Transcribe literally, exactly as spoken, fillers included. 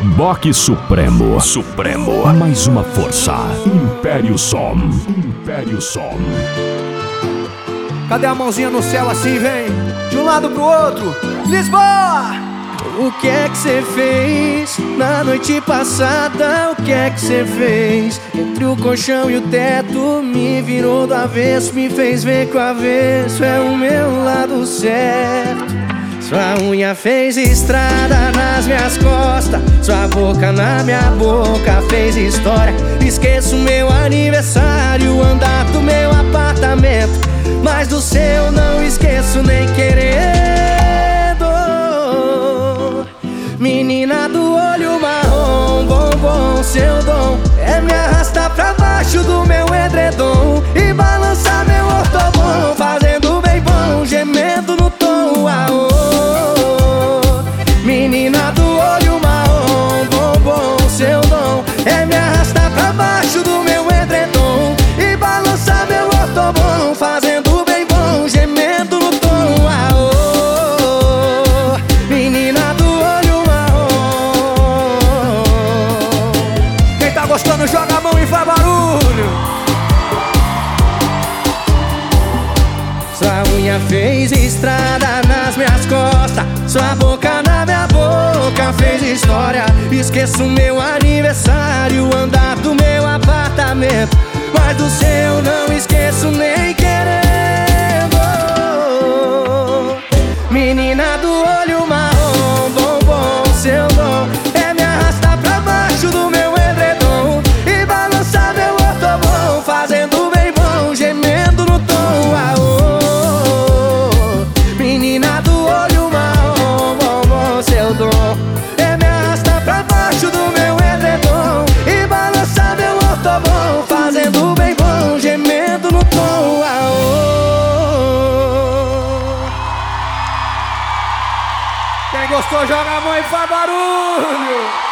Reboque Supremo. Supremo. Mais uma força. Império Som. Império Som. Cadê a mãozinha no céu assim, vem? De um lado pro outro. Lisboa! O que é que cê fez na noite passada? O que é que cê fez? Entre o colchão e o teto me virou do avesso, me fez ver que o avesso é o meu lado certo. Sua unha fez estrada nas minhas costas, sua boca na minha boca fez história. Esqueço meu aniversário, o andar do meu apartamento, mas do seu não esqueço nem querendo. Menina do olho marrom, bombom, seu dom é me arrastar pra baixo do meu edredom e balançar meu ortobom, fazendo bem bom, gemendo no tom. Aô. Menina do olho marrom, bombom, seu dom é me arrastar pra baixo do meu edredom e balançar meu ortobom, fazendo bem bom, gemendo no tom. Aô. Menina do olho marrom, quem tá gostando joga a mão e faz barulho. Sua unha fez estrada nas minhas costas, sua boca na minha boca fez história. Esqueço meu aniversário, o andar do meu apartamento, mas do seu não esqueço nem querendo. Menina do olho marrom, bombom, seu dom é me arrastar pra baixo do meu edredom e balançar meu ortobom, fazendo bem bom, gemendo no tom. Aô. Menina do olho marrom, bombom, seu dom é me arrastar pra baixo do meu edredom e balançar meu ortobom, fazendo bem bom, gemendo no tom. Aô. Quem gostou joga a mão e faz barulho.